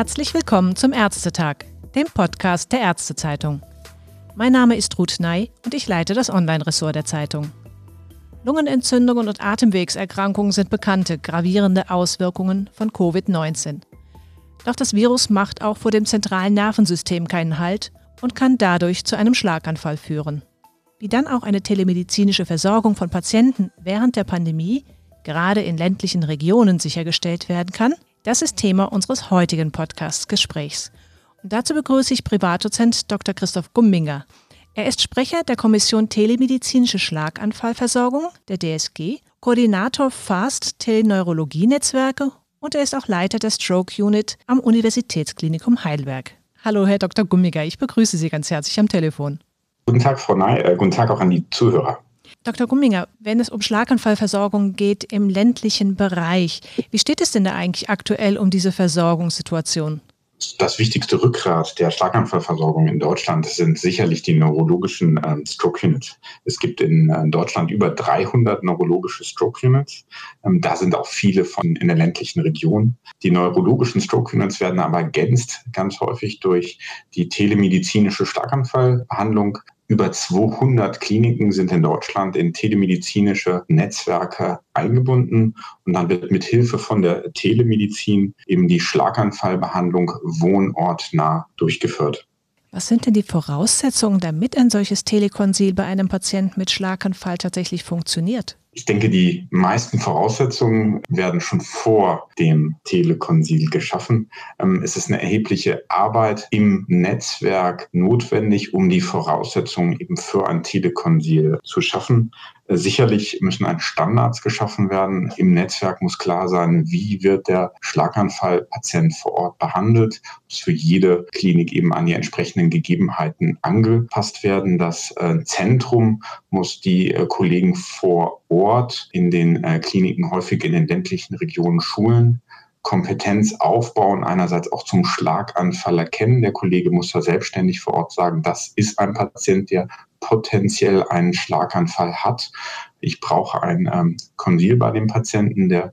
Herzlich willkommen zum Ärztetag, dem Podcast der Ärztezeitung. Mein Name ist Ruth Ney und ich leite das Online-Ressort der Zeitung. Lungenentzündungen und Atemwegserkrankungen sind bekannte, gravierende Auswirkungen von Covid-19. Doch das Virus macht auch vor dem zentralen Nervensystem keinen Halt und kann dadurch zu einem Schlaganfall führen. Wie dann auch eine telemedizinische Versorgung von Patienten während der Pandemie, gerade in ländlichen Regionen, sichergestellt werden kann, das ist Thema unseres heutigen Podcast-Gesprächs. Und dazu begrüße ich Privatdozent Dr. Christoph Gumminger. Er ist Sprecher der Kommission Telemedizinische Schlaganfallversorgung, der DSG, Koordinator FAST Teleneurologie-Netzwerke und er ist auch Leiter der Stroke Unit am Universitätsklinikum Heidelberg. Hallo, Herr Dr. Gumminger, ich begrüße Sie ganz herzlich am Telefon. Guten Tag, Frau Ney, guten Tag auch an die Zuhörer. Dr. Gumminger, wenn es um Schlaganfallversorgung geht im ländlichen Bereich, wie steht es denn da eigentlich aktuell um diese Versorgungssituation? Das wichtigste Rückgrat der Schlaganfallversorgung in Deutschland sind sicherlich die neurologischen Stroke Units. Es gibt in Deutschland über 300 neurologische Stroke Units. Da sind auch viele in der ländlichen Region. Die neurologischen Stroke Units werden aber ergänzt ganz häufig durch die telemedizinische Schlaganfallbehandlung. Über 200 Kliniken sind in Deutschland in telemedizinische Netzwerke eingebunden und dann wird mit Hilfe von der Telemedizin eben die Schlaganfallbehandlung wohnortnah durchgeführt. Was sind denn die Voraussetzungen, damit ein solches Telekonsil bei einem Patienten mit Schlaganfall tatsächlich funktioniert? Ich denke, die meisten Voraussetzungen werden schon vor dem Telekonsil geschaffen. Es ist eine erhebliche Arbeit im Netzwerk notwendig, um die Voraussetzungen eben für ein Telekonsil zu schaffen. Sicherlich müssen Standards geschaffen werden. Im Netzwerk muss klar sein, wie wird der Schlaganfallpatient vor Ort behandelt. Muss für jede Klinik eben an die entsprechenden Gegebenheiten angepasst werden. Das Zentrum muss die Kollegen vor Ort in den Kliniken, häufig in den ländlichen Regionen, schulen. Kompetenz aufbauen, einerseits auch zum Schlaganfall erkennen. Der Kollege muss da selbstständig vor Ort sagen, das ist ein Patient, der potenziell einen Schlaganfall hat. Ich brauche ein Konsil bei dem Patienten. Der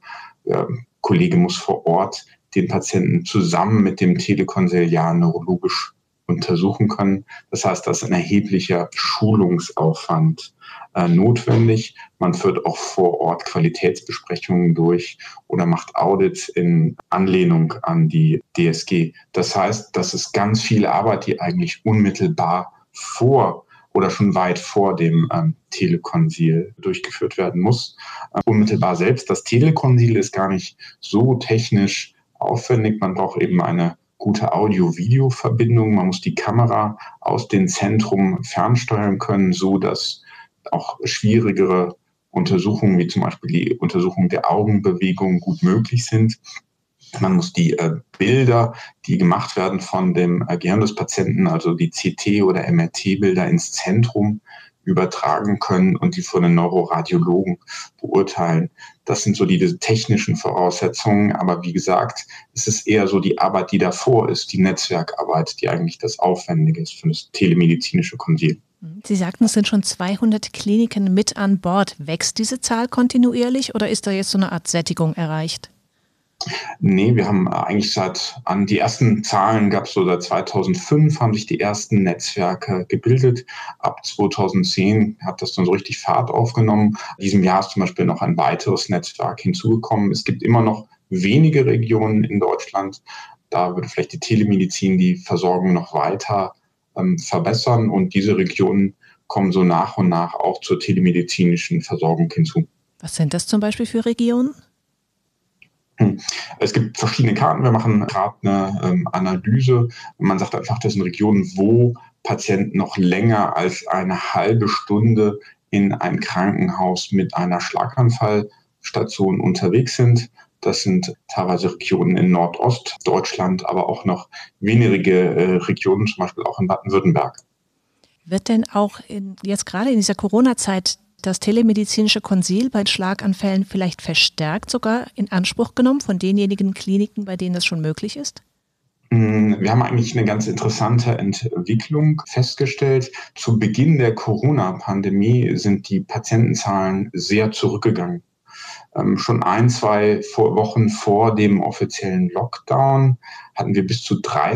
Kollege muss vor Ort den Patienten zusammen mit dem Telekonsiliar neurologisch untersuchen können. Das heißt, das ist ein erheblicher Schulungsaufwand notwendig. Man führt auch vor Ort Qualitätsbesprechungen durch oder macht Audits in Anlehnung an die DSG. Das heißt, das ist ganz viel Arbeit, die eigentlich unmittelbar vor oder schon weit vor dem Telekonsil durchgeführt werden muss. Unmittelbar selbst, das Telekonsil ist gar nicht so technisch aufwendig. Man braucht eben eine gute Audio-Video-Verbindung. Man muss die Kamera aus dem Zentrum fernsteuern können, so dass auch schwierigere Untersuchungen, wie zum Beispiel die Untersuchung der Augenbewegung, gut möglich sind. Man muss die Bilder, die gemacht werden von dem Gehirn des Patienten, also die CT- oder MRT-Bilder, ins Zentrum übertragen können und die von den Neuroradiologen beurteilen. Das sind so diese technischen Voraussetzungen. Aber wie gesagt, es ist eher so die Arbeit, die davor ist, die Netzwerkarbeit, die eigentlich das Aufwendige ist für das telemedizinische Konsil. Sie sagten, es sind schon 200 Kliniken mit an Bord. Wächst diese Zahl kontinuierlich oder ist da jetzt so eine Art Sättigung erreicht? Nee, wir haben eigentlich die ersten Zahlen gab es so seit 2005, haben sich die ersten Netzwerke gebildet. Ab 2010 hat das dann so richtig Fahrt aufgenommen. In diesem Jahr ist zum Beispiel noch ein weiteres Netzwerk hinzugekommen. Es gibt immer noch wenige Regionen in Deutschland. Da würde vielleicht die Telemedizin die Versorgung noch weiter verbessern und diese Regionen kommen so nach und nach auch zur telemedizinischen Versorgung hinzu. Was sind das zum Beispiel für Regionen? Es gibt verschiedene Karten. Wir machen gerade eine Analyse. Man sagt einfach, das sind Regionen, wo Patienten noch länger als eine halbe Stunde in einem Krankenhaus mit einer Schlaganfallstation unterwegs sind. Das sind teilweise Regionen in Nordostdeutschland, aber auch noch wenige Regionen, zum Beispiel auch in Baden-Württemberg. Wird denn auch jetzt gerade in dieser Corona-Zeit das telemedizinische Konsil bei Schlaganfällen vielleicht verstärkt sogar in Anspruch genommen von denjenigen Kliniken, bei denen das schon möglich ist? Wir haben eigentlich eine ganz interessante Entwicklung festgestellt. Zu Beginn der Corona-Pandemie sind die Patientenzahlen sehr zurückgegangen. Schon 2 Wochen vor dem offiziellen Lockdown hatten wir bis zu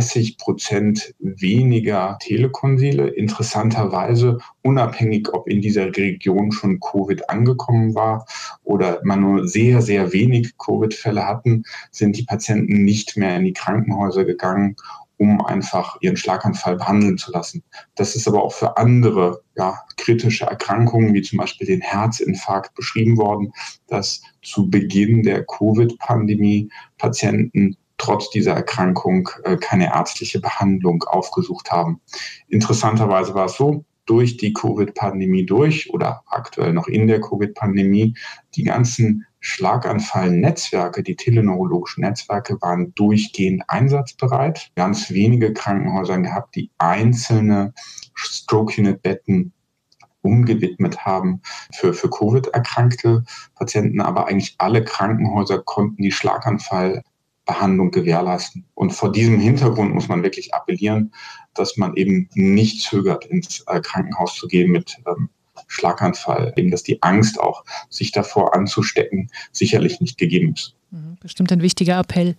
30% weniger Telekonsile. Interessanterweise, unabhängig, ob in dieser Region schon Covid angekommen war oder man nur sehr, sehr wenig Covid-Fälle hatten, sind die Patienten nicht mehr in die Krankenhäuser gegangen, um einfach ihren Schlaganfall behandeln zu lassen. Das ist aber auch für andere kritische Erkrankungen, wie zum Beispiel den Herzinfarkt, beschrieben worden, dass zu Beginn der Covid-Pandemie Patienten trotz dieser Erkrankung keine ärztliche Behandlung aufgesucht haben. Interessanterweise war es so, durch die Covid-Pandemie oder aktuell noch in der Covid-Pandemie, die ganzen Schlaganfall-Netzwerke, die teleneurologischen Netzwerke waren durchgehend einsatzbereit. Ganz wenige Krankenhäuser gehabt, die einzelne Stroke-Unit-Betten umgewidmet haben für Covid-erkrankte Patienten. Aber eigentlich alle Krankenhäuser konnten die Schlaganfallbehandlung gewährleisten. Und vor diesem Hintergrund muss man wirklich appellieren, dass man eben nicht zögert, ins Krankenhaus zu gehen mit Schlaganfall, eben dass die Angst auch, sich davor anzustecken, sicherlich nicht gegeben ist. Bestimmt ein wichtiger Appell.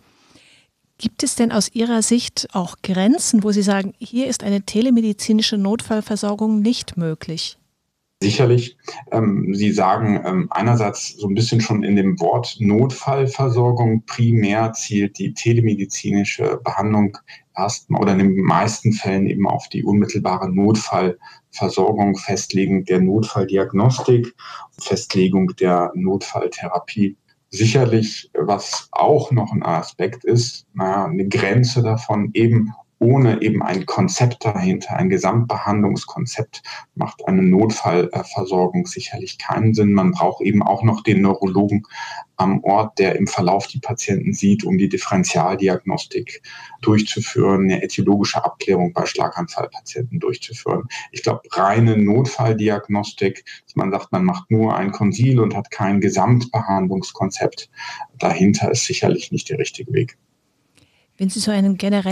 Gibt es denn aus Ihrer Sicht auch Grenzen, wo Sie sagen, hier ist eine telemedizinische Notfallversorgung nicht möglich? Sicherlich. Sie sagen einerseits so ein bisschen schon in dem Wort Notfallversorgung, primär zielt die telemedizinische Behandlung erstmal oder in den meisten Fällen eben auf die unmittelbare Notfallversorgung, Festlegung der Notfalldiagnostik, Festlegung der Notfalltherapie. Sicherlich, was auch noch ein Aspekt ist, eine Grenze davon, ohne ein Konzept dahinter, ein Gesamtbehandlungskonzept, macht eine Notfallversorgung sicherlich keinen Sinn. Man braucht eben auch noch den Neurologen am Ort, der im Verlauf die Patienten sieht, um die Differentialdiagnostik durchzuführen, eine ätiologische Abklärung bei Schlaganfallpatienten durchzuführen. Ich glaube, reine Notfalldiagnostik, dass man sagt, man macht nur ein Konsil und hat kein Gesamtbehandlungskonzept dahinter, ist sicherlich nicht der richtige Weg. Wenn Sie so eine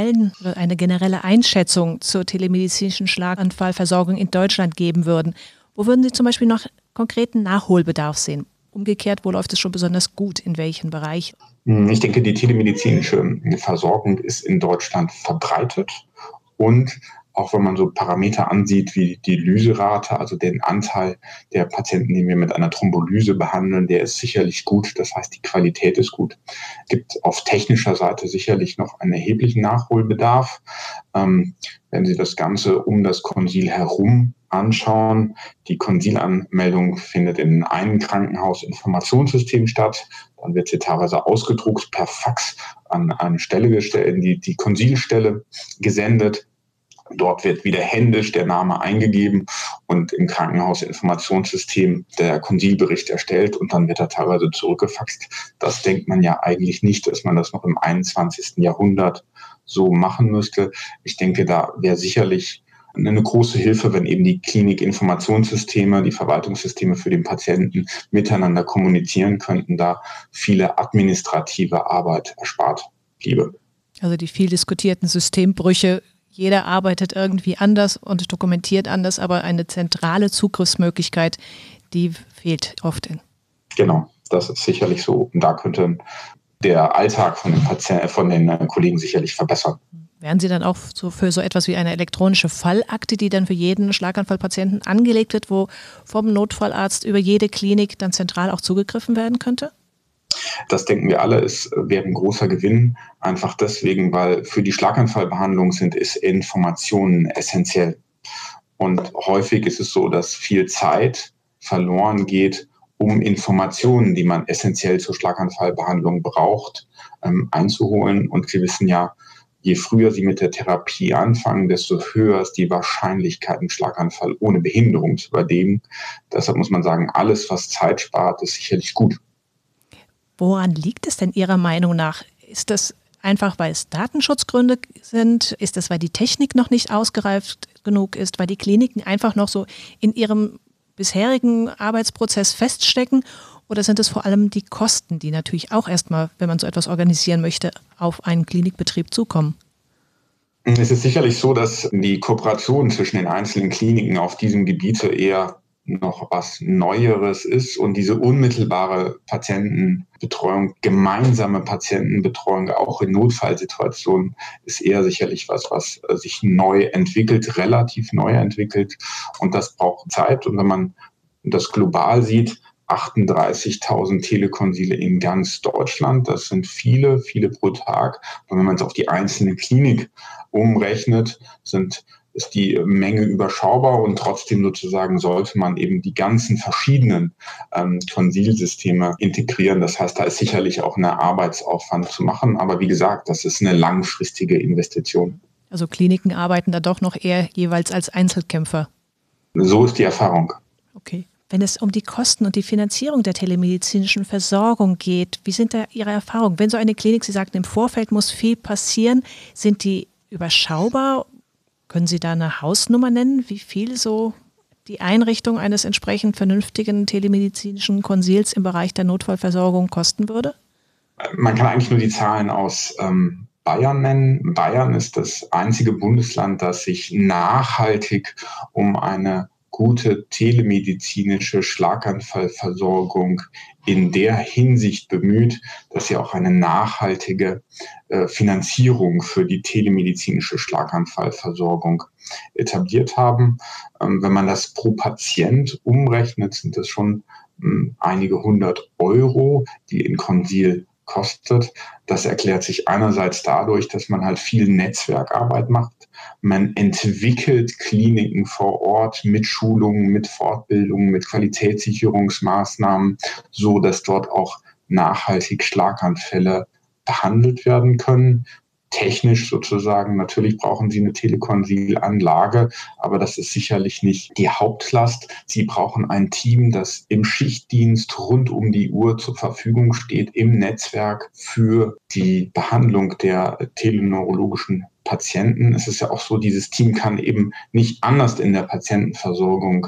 generelle Einschätzung zur telemedizinischen Schlaganfallversorgung in Deutschland geben würden, wo würden Sie zum Beispiel noch konkreten Nachholbedarf sehen? Umgekehrt, wo läuft es schon besonders gut, in welchen Bereichen? Ich denke, die telemedizinische Versorgung ist in Deutschland verbreitet und auch wenn man so Parameter ansieht wie die Lyserate, also den Anteil der Patienten, die wir mit einer Thrombolyse behandeln, der ist sicherlich gut. Das heißt, die Qualität ist gut. Es gibt auf technischer Seite sicherlich noch einen erheblichen Nachholbedarf. Wenn Sie das Ganze um das Konsil herum anschauen, die Konsilanmeldung findet in einem Krankenhausinformationssystem statt. Dann wird sie teilweise ausgedruckt per Fax an eine Stelle gestellt, die Konsilstelle gesendet. Dort wird wieder händisch der Name eingegeben und im Krankenhausinformationssystem der Konsilbericht erstellt und dann wird er teilweise zurückgefaxt. Das denkt man ja eigentlich nicht, dass man das noch im 21. Jahrhundert so machen müsste. Ich denke, da wäre sicherlich eine große Hilfe, wenn eben die Klinikinformationssysteme, die Verwaltungssysteme für den Patienten miteinander kommunizieren könnten, da viele administrative Arbeit erspart bliebe. Also die viel diskutierten Systembrüche. Jeder arbeitet irgendwie anders und dokumentiert anders, aber eine zentrale Zugriffsmöglichkeit, die fehlt oft. Genau, das ist sicherlich so. Und da könnte der Alltag von den Kollegen sicherlich verbessern. Wären Sie dann auch so für so etwas wie eine elektronische Fallakte, die dann für jeden Schlaganfallpatienten angelegt wird, wo vom Notfallarzt über jede Klinik dann zentral auch zugegriffen werden könnte? Das denken wir alle, es wäre ein großer Gewinn, einfach deswegen, weil für die Schlaganfallbehandlung sind Informationen essentiell. Und häufig ist es so, dass viel Zeit verloren geht, um Informationen, die man essentiell zur Schlaganfallbehandlung braucht, einzuholen. Und wir wissen ja, je früher Sie mit der Therapie anfangen, desto höher ist die Wahrscheinlichkeit, einen Schlaganfall ohne Behinderung zu überleben. Deshalb muss man sagen, alles, was Zeit spart, ist sicherlich gut. Woran liegt es denn Ihrer Meinung nach? Ist das einfach, weil es Datenschutzgründe sind? Ist das, weil die Technik noch nicht ausgereift genug ist? Weil die Kliniken einfach noch so in ihrem bisherigen Arbeitsprozess feststecken? Oder sind es vor allem die Kosten, die natürlich auch erstmal, wenn man so etwas organisieren möchte, auf einen Klinikbetrieb zukommen? Es ist sicherlich so, dass die Kooperation zwischen den einzelnen Kliniken auf diesem Gebiet eher noch was Neueres ist und diese unmittelbare Patientenbetreuung, gemeinsame Patientenbetreuung auch in Notfallsituationen ist eher sicherlich was sich neu entwickelt, relativ neu entwickelt, und das braucht Zeit. Und wenn man das global sieht, 38.000 Telekonsile in ganz Deutschland, das sind viele, viele pro Tag. Und wenn man es auf die einzelne Klinik umrechnet, ist die Menge überschaubar, und trotzdem sozusagen sollte man eben die ganzen verschiedenen Konsilsysteme integrieren. Das heißt, da ist sicherlich auch ein Arbeitsaufwand zu machen. Aber wie gesagt, das ist eine langfristige Investition. Also Kliniken arbeiten da doch noch eher jeweils als Einzelkämpfer. So ist die Erfahrung. Okay. Wenn es um die Kosten und die Finanzierung der telemedizinischen Versorgung geht, wie sind da Ihre Erfahrungen? Wenn so eine Klinik, Sie sagten, im Vorfeld muss viel passieren, sind die überschaubar? Können Sie da eine Hausnummer nennen, wie viel so die Einrichtung eines entsprechend vernünftigen telemedizinischen Konsils im Bereich der Notfallversorgung kosten würde? Man kann eigentlich nur die Zahlen aus Bayern nennen. Bayern ist das einzige Bundesland, das sich nachhaltig um eine gute telemedizinische Schlaganfallversorgung in der Hinsicht bemüht, dass sie auch eine nachhaltige Finanzierung für die telemedizinische Schlaganfallversorgung etabliert haben. Wenn man das pro Patient umrechnet, sind das schon einige 100 Euro, die in Konsil kostet. Das erklärt sich einerseits dadurch, dass man halt viel Netzwerkarbeit macht. Man entwickelt Kliniken vor Ort mit Schulungen, mit Fortbildungen, mit Qualitätssicherungsmaßnahmen, so dass dort auch nachhaltig Schlaganfälle behandelt werden können. Technisch sozusagen, natürlich brauchen Sie eine Telekonsil-Anlage, aber das ist sicherlich nicht die Hauptlast. Sie brauchen ein Team, das im Schichtdienst rund um die Uhr zur Verfügung steht, im Netzwerk für die Behandlung der teleneurologischen Patienten. Es ist ja auch so, dieses Team kann eben nicht anders in der Patientenversorgung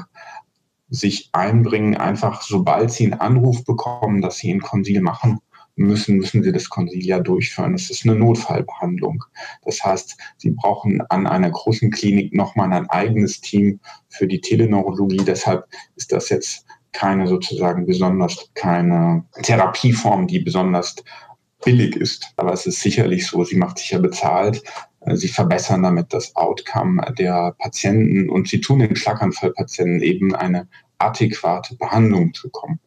sich einbringen. Einfach sobald Sie einen Anruf bekommen, dass Sie ein Konsil machen müssen Sie das Konsil ja durchführen. Das ist eine Notfallbehandlung. Das heißt, Sie brauchen an einer großen Klinik nochmal ein eigenes Team für die Teleneurologie. Deshalb ist das jetzt keine Therapieform, die besonders billig ist. Aber es ist sicherlich so, sie macht sich ja bezahlt. Sie verbessern damit das Outcome der Patienten, und sie tun den Schlaganfallpatienten eben eine adäquate Behandlung zu bekommen.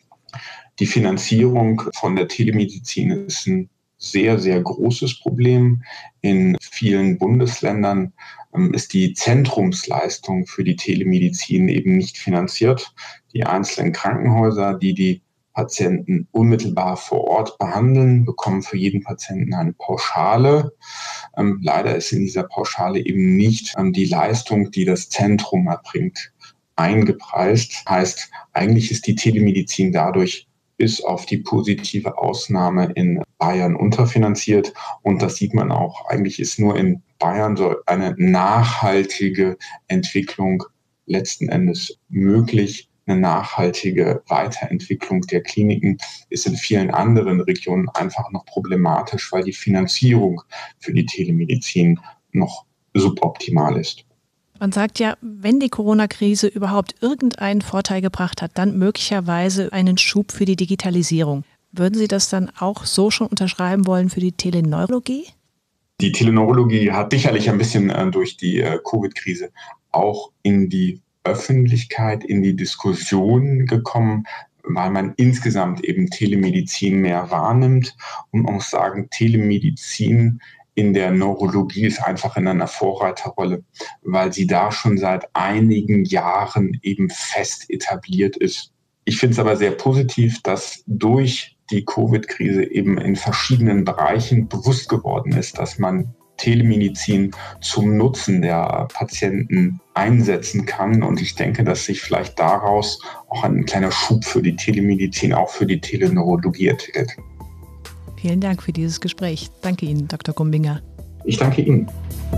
Die Finanzierung von der Telemedizin ist ein sehr, sehr großes Problem. In vielen Bundesländern ist die Zentrumsleistung für die Telemedizin eben nicht finanziert. Die einzelnen Krankenhäuser, die Patienten unmittelbar vor Ort behandeln, bekommen für jeden Patienten eine Pauschale. Leider ist in dieser Pauschale eben nicht die Leistung, die das Zentrum erbringt, eingepreist. Heißt, eigentlich ist die Telemedizin dadurch bis auf die positive Ausnahme in Bayern unterfinanziert. Und das sieht man auch. Eigentlich ist nur in Bayern so eine nachhaltige Entwicklung letzten Endes möglich. Eine nachhaltige Weiterentwicklung der Kliniken ist in vielen anderen Regionen einfach noch problematisch, weil die Finanzierung für die Telemedizin noch suboptimal ist. Man sagt ja, wenn die Corona-Krise überhaupt irgendeinen Vorteil gebracht hat, dann möglicherweise einen Schub für die Digitalisierung. Würden Sie das dann auch so schon unterschreiben wollen für die Teleneurologie? Die Teleneurologie hat sicherlich ein bisschen durch die Covid-Krise auch in die Öffentlichkeit, in die Diskussion gekommen, weil man insgesamt eben Telemedizin mehr wahrnimmt. Und man muss sagen, Telemedizin in der Neurologie ist einfach in einer Vorreiterrolle, weil sie da schon seit einigen Jahren eben fest etabliert ist. Ich finde es aber sehr positiv, dass durch die Covid-Krise eben in verschiedenen Bereichen bewusst geworden ist, dass man Telemedizin zum Nutzen der Patienten einsetzen kann. Und ich denke, dass sich vielleicht daraus auch ein kleiner Schub für die Telemedizin, auch für die Teleneurologie entwickelt. Vielen Dank für dieses Gespräch. Danke Ihnen, Dr. Gumbinger. Ich danke Ihnen.